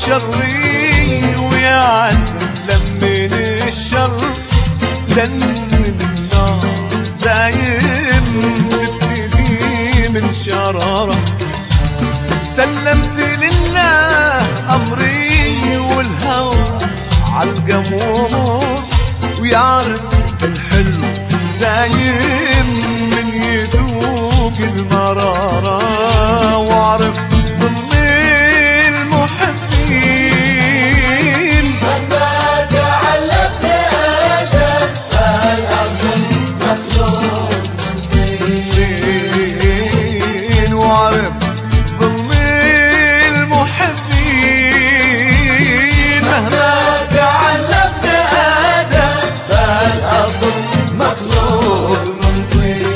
شري ويعزز لمن الشر لن من النار دايم تبتدي من شرارة. سلمت لله أمري والهوى عالقمور ويعرف الحلو دايم من يذوق المرارة. وعرفت ضمن المحبين مهما تعلمت آدم فالأصل مخلوق من طين. وعرفت ضمن المحبين مهما تعلمت آدم فالأصل مخلوق من طين.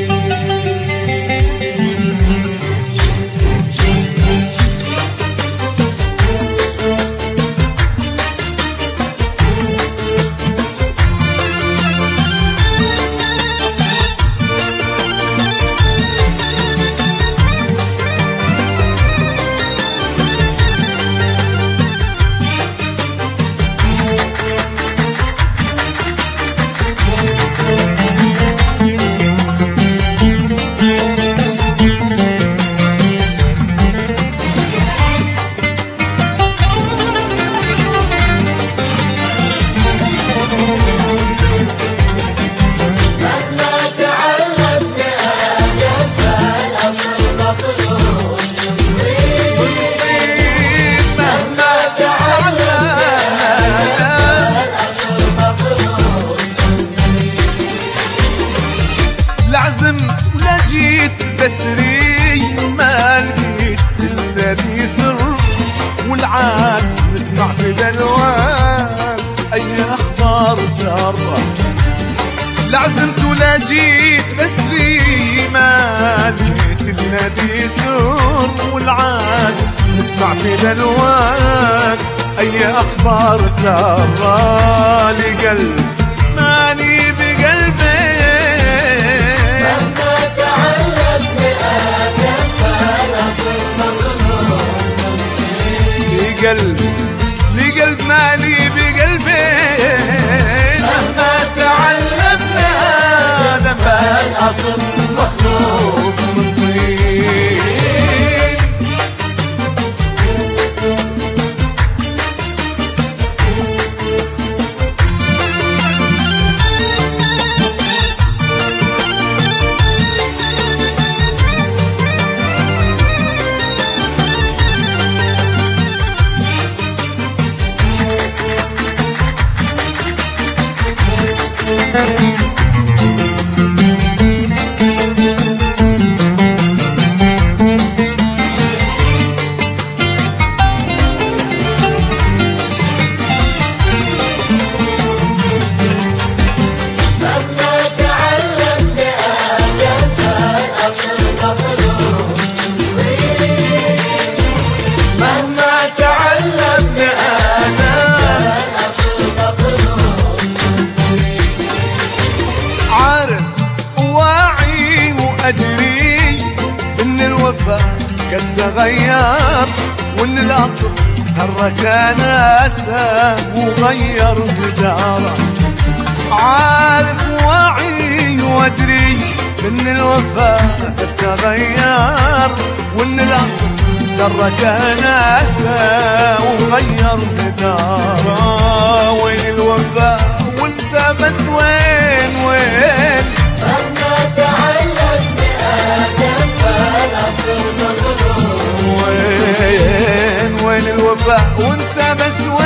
لعزمت ولجيت بسري ما لقيت الذي سر. والعاد نسمع في دلوات اي اخبار سارة. لعزمت ولجيت بسري ما لقيت الذي سر. والعاد نسمع في دلوات اي اخبار سارة. لقلب ماني بقلبي لقلب مالي بقلبين. مهما تعلمنا آدم فالأصل مخلوق من طين. أدري إن الوفا قد تغير وإن الأصل ترك ناسه وغير بداره. عارف واعي وأدري إن الوفا قد تغير وإن الأصل ترك ناسه وغير بداره. وين الوفا وانت بس وين مهما تعلمت آدم فالأصل مخلوق. وين الوفاء وانت بس